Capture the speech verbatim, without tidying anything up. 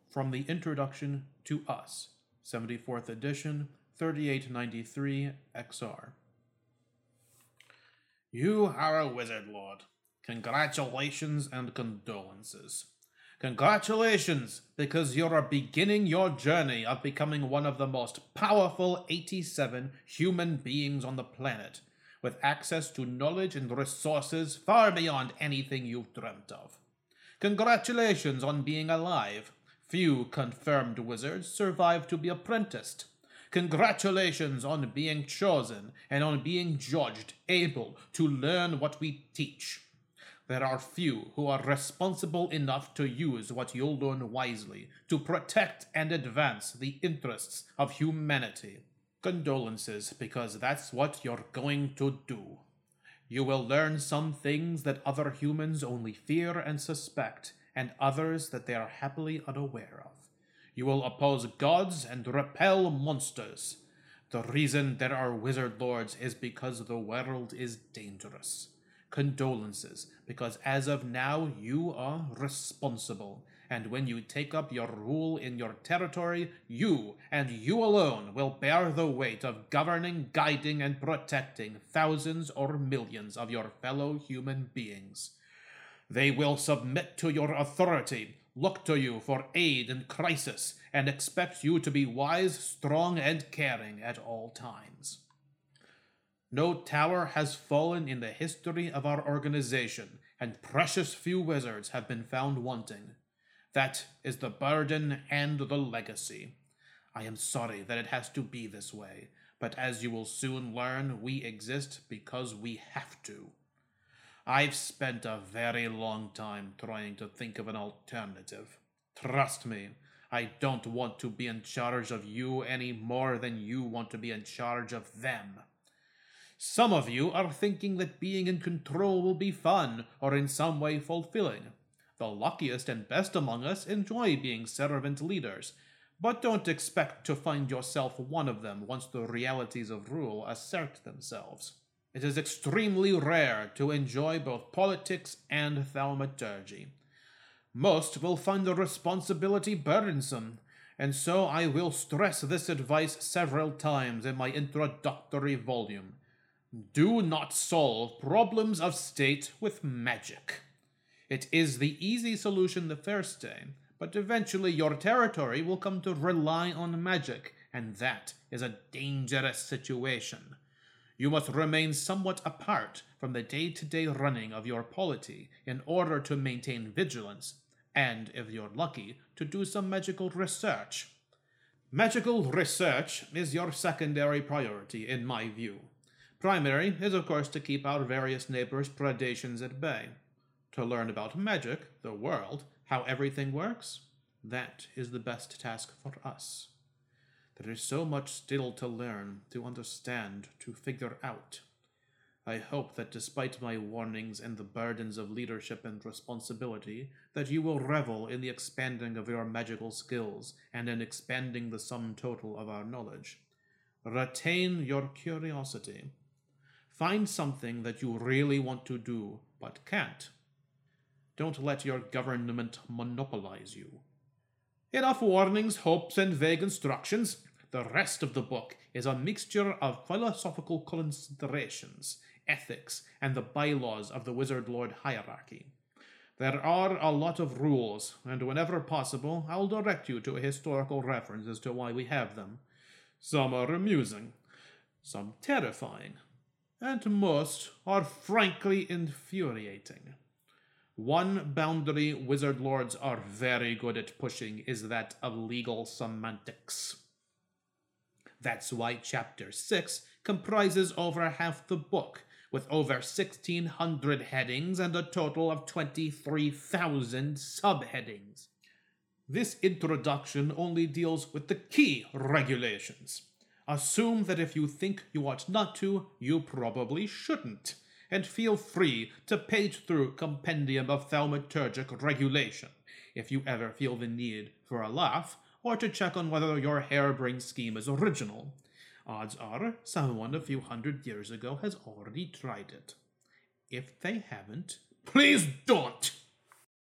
from the Introduction to Us, seventy-fourth edition, thirty-eight ninety-three X R. You are a wizard lord. Congratulations and condolences. Congratulations, because you are beginning your journey of becoming one of the most powerful eighty-seven human beings on the planet, with access to knowledge and resources far beyond anything you've dreamt of. Congratulations on being alive. Few confirmed wizards survive to be apprenticed. Congratulations on being chosen and on being judged able to learn what we teach. There are few who are responsible enough to use what you'll learn wisely to protect and advance the interests of humanity. Condolences, because that's what you're going to do. You will learn some things that other humans only fear and suspect, and others that they are happily unaware of. You will oppose gods and repel monsters. The reason there are wizard lords is because the world is dangerous. Condolences, because as of now you are responsible, and when you take up your rule in your territory, you, and you alone, will bear the weight of governing, guiding, and protecting thousands or millions of your fellow human beings. They will submit to your authority, look to you for aid in crisis, and expect you to be wise, strong, and caring at all times. No tower has fallen in the history of our organization, and precious few wizards have been found wanting. That is the burden and the legacy. I am sorry that it has to be this way, but as you will soon learn, we exist because we have to. I've spent a very long time trying to think of an alternative. Trust me, I don't want to be in charge of you any more than you want to be in charge of them. Some of you are thinking that being in control will be fun or in some way fulfilling. The luckiest and best among us enjoy being servant leaders, but don't expect to find yourself one of them once the realities of rule assert themselves. It is extremely rare to enjoy both politics and thaumaturgy. Most will find the responsibility burdensome, and so I will stress this advice several times in my introductory volume. Do not solve problems of state with magic. It is the easy solution the first day, but eventually your territory will come to rely on magic, and that is a dangerous situation. You must remain somewhat apart from the day-to-day running of your polity in order to maintain vigilance, and, if you're lucky, to do some magical research. Magical research is your secondary priority, in my view. Primary is, of course, to keep our various neighbors' predations at bay. To learn about magic, the world, how everything works, that is the best task for us. There is so much still to learn, to understand, to figure out. I hope that despite my warnings and the burdens of leadership and responsibility, that you will revel in the expanding of your magical skills and in expanding the sum total of our knowledge. Retain your curiosity. Find something that you really want to do, but can't. Don't let your government monopolize you. Enough warnings, hopes, and vague instructions. The rest of the book is a mixture of philosophical considerations, ethics, and the bylaws of the Wizard Lord hierarchy. There are a lot of rules, and whenever possible, I'll direct you to a historical reference as to why we have them. Some are amusing, some terrifying, and most are frankly infuriating. One boundary wizard lords are very good at pushing is that of legal semantics. That's why Chapter six comprises over half the book, with over sixteen hundred headings and a total of twenty-three thousand subheadings. This introduction only deals with the key regulations. Assume that if you think you ought not to, you probably shouldn't, and feel free to page through Compendium of Thaumaturgic Regulation if you ever feel the need for a laugh, or to check on whether your harebrained scheme is original. Odds are someone a few hundred years ago has already tried it. If they haven't, please don't!